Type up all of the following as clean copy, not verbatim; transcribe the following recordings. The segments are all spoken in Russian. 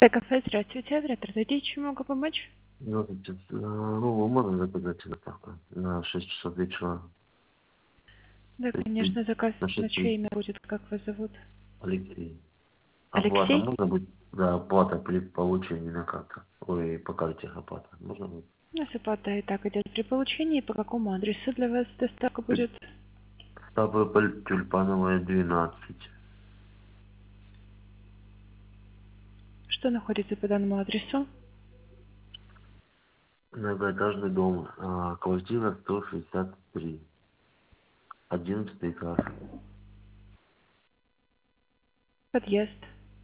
Кафе, здравствуйте. Оператор, зайдите, чем могу помочь? Ну, значит, ну, можно заказать доставку на 6 часов вечера. Да, То есть конечно, заказ на на 6 чье имя будет, как вас зовут? Алексей. Оплата Алексей? можно будет? Да, оплата при получении на карту. Ой, по карте оплата. Можно будет? У нас оплата и так идет при получении. По какому адресу для вас доставка будет? Ставрополь, Тюльпановая, 12. Что находится по данному адресу? Многоэтажный дом. Квартира 163. 11 этаж. Подъезд.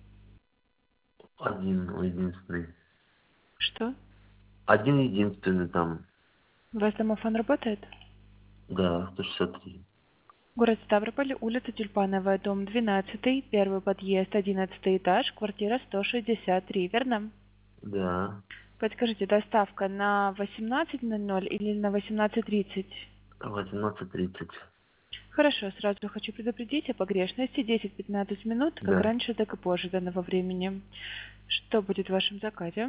Единственный. Что? Один единственный там. У вас домофон работает? Да, 163. Город Ставрополь, улица Тюльпановая, дом 12, первый подъезд, 11 этаж, квартира 163, верно? Да. Подскажите, доставка на 18:00 или на 18:30? 18:30. Хорошо, сразу хочу предупредить о погрешности 10-15 минут, как Да. раньше, так и позже данного времени. Что будет в вашем заказе?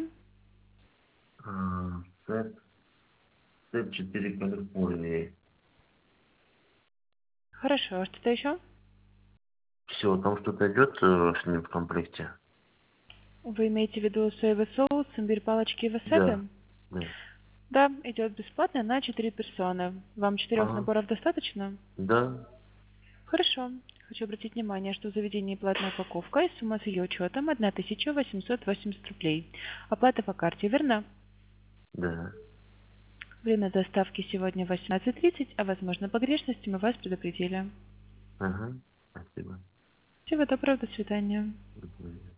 Сет. Сет 4 Калифорнии. Хорошо, а что-то еще? Все, там что-то идет с ним в комплекте? Вы имеете в виду соевый соус, имбирь, палочки и Да. васаби? Да. Да, идет бесплатно на 4 персоны. Вам 4 Ага. наборов достаточно? Да. Хорошо. Хочу обратить внимание, что в заведении платная упаковка и сумма с ее учетом 1880 рублей. Оплата по карте, верно? Да. Время доставки сегодня 18:30, а возможно погрешности мы вас предупредили. Ага. Спасибо. Всего доброго, до свидания. До свидания.